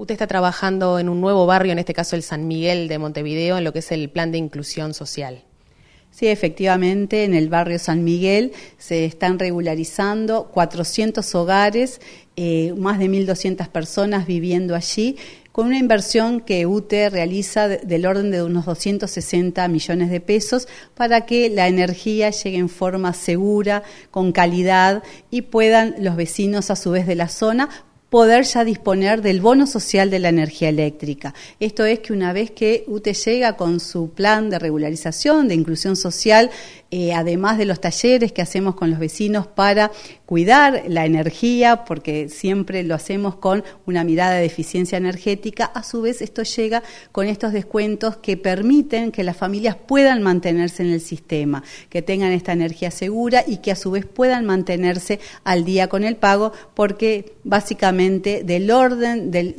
Usted está trabajando en un nuevo barrio, en este caso el San Miguel de Montevideo, en lo que es el plan de inclusión social. Sí, efectivamente, en el barrio San Miguel se están regularizando 400 hogares, más de 1.200 personas viviendo allí, con una inversión que UTE realiza del orden de unos 260 millones de pesos para que la energía llegue en forma segura, con calidad, y puedan los vecinos a su vez de la zona poder ya disponer del bono social de la energía eléctrica. Esto es que una vez que UTE llega con su plan de regularización, de inclusión social, además de los talleres que hacemos con los vecinos para cuidar la energía, porque siempre lo hacemos con una mirada de eficiencia energética, a su vez esto llega con estos descuentos que permiten que las familias puedan mantenerse en el sistema, que tengan esta energía segura y que a su vez puedan mantenerse al día con el pago, porque básicamente del orden del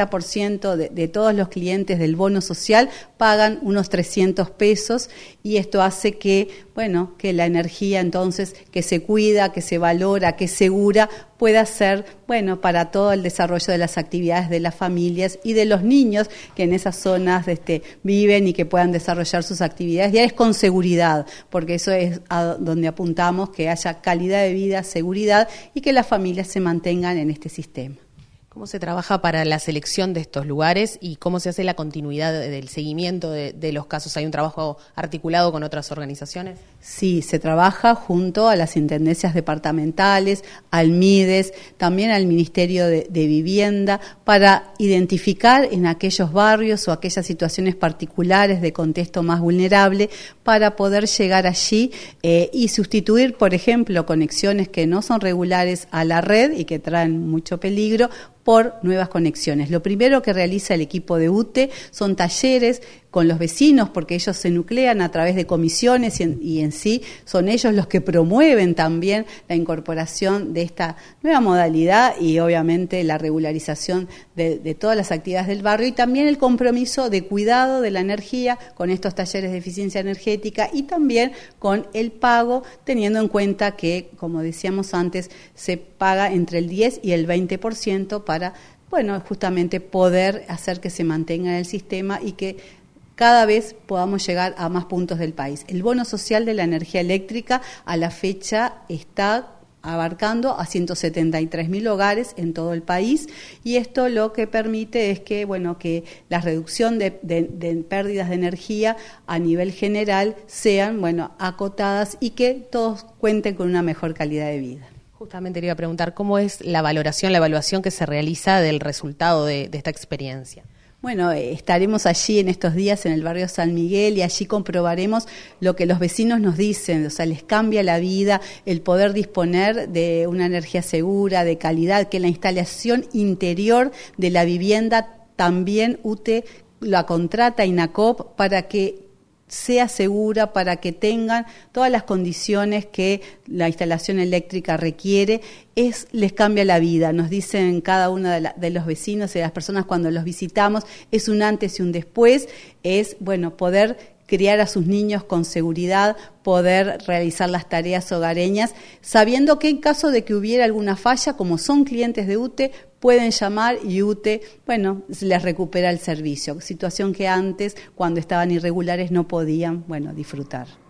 50% de todos los clientes del bono social pagan unos 300 pesos y esto hace que la energía entonces que se cuida, que se valora, que es segura, pueda ser, para todo el desarrollo de las actividades de las familias y de los niños que en esas zonas viven y que puedan desarrollar sus actividades diarias con seguridad, porque eso es a donde apuntamos, que haya calidad de vida, seguridad y que las familias se mantengan en este sistema. ¿Cómo se trabaja para la selección de estos lugares y cómo se hace la continuidad del seguimiento de los casos? ¿Hay un trabajo articulado con otras organizaciones? Sí, se trabaja junto a las intendencias departamentales, al MIDES, también al Ministerio de Vivienda, para identificar en aquellos barrios o aquellas situaciones particulares de contexto más vulnerable, para poder llegar allí y sustituir, por ejemplo, conexiones que no son regulares a la red y que traen mucho peligro, por nuevas conexiones. Lo primero que realiza el equipo de UTE son talleres con los vecinos, porque ellos se nuclean a través de comisiones y en sí son ellos los que promueven también la incorporación de esta nueva modalidad y obviamente la regularización de todas las actividades del barrio y también el compromiso de cuidado de la energía con estos talleres de eficiencia energética y también con el pago, teniendo en cuenta que, como decíamos antes, se paga entre el 10 y el 20% para, justamente poder hacer que se mantenga en el sistema y que cada vez podamos llegar a más puntos del país. El bono social de la energía eléctrica a la fecha está abarcando a 173.000 hogares en todo el país y esto lo que permite es que, que la reducción de pérdidas de energía a nivel general sean, acotadas y que todos cuenten con una mejor calidad de vida. Justamente le iba a preguntar, ¿cómo es la evaluación que se realiza del resultado de esta experiencia? Estaremos allí en estos días en el barrio San Miguel y allí comprobaremos lo que los vecinos nos dicen, les cambia la vida el poder disponer de una energía segura, de calidad, que la instalación interior de la vivienda también UTE la contrata INACOP para que sea segura, para que tengan todas las condiciones que la instalación eléctrica requiere, les cambia la vida. Nos dicen cada uno de los vecinos y de las personas cuando los visitamos, es un antes y un después, es poder criar a sus niños con seguridad, poder realizar las tareas hogareñas, sabiendo que en caso de que hubiera alguna falla, como son clientes de UTE, pueden llamar y UTE, les recupera el servicio, situación que antes, cuando estaban irregulares, no podían, disfrutar.